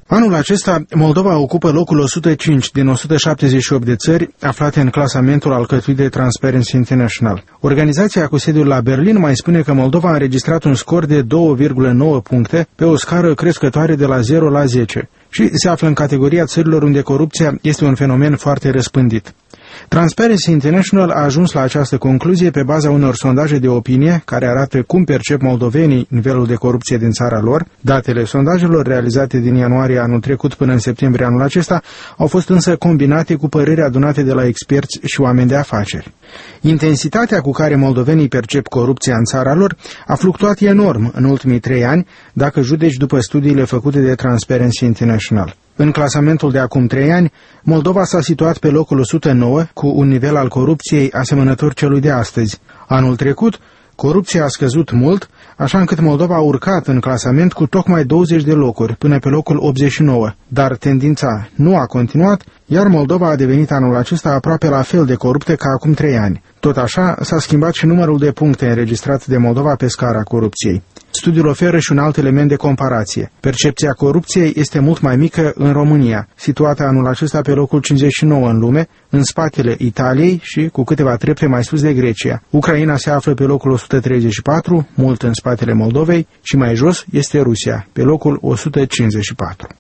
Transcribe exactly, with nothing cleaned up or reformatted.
Anul acesta, Moldova ocupă locul o sută cinci din o sută șaptezeci și opt de țări aflate în clasamentul alcătuit de Transparency International. Organizația cu sediul la Berlin mai spune că Moldova a înregistrat un scor de două virgulă nouă puncte pe o scară crescătoare de la zero la zece și se află în categoria țărilor unde corupția este un fenomen foarte răspândit. Transparency International a ajuns la această concluzie pe baza unor sondaje de opinie care arată cum percep moldovenii nivelul de corupție din țara lor. Datele sondajelor realizate din ianuarie anul trecut până în septembrie anul acesta au fost însă combinate cu păreri adunate de la experți și oameni de afaceri. Intensitatea cu care moldovenii percep corupția în țara lor a fluctuat enorm în ultimii trei ani, dacă judeci după studiile făcute de Transparency International. În clasamentul de acum trei ani, Moldova s-a situat pe locul o sută nouă, cu un nivel al corupției asemănător celui de astăzi. Anul trecut, corupția a scăzut mult, așa încât Moldova a urcat în clasament cu tocmai douăzeci de locuri, până pe locul optzeci și nouă, dar tendința nu a continuat, iar Moldova a devenit anul acesta aproape la fel de coruptă ca acum trei ani. Tot așa, s-a schimbat și numărul de puncte înregistrat de Moldova pe scara corupției. Studiul oferă și un alt element de comparație. Percepția corupției este mult mai mică în România, situată anul acesta pe locul cincizeci și nouă în lume, în spatele Italiei și cu câteva trepte mai sus de Grecia. Ucraina se află pe locul o sută treizeci și patru, mult în spatele Moldovei, și mai jos este Rusia, pe locul o sută cincizeci și patru.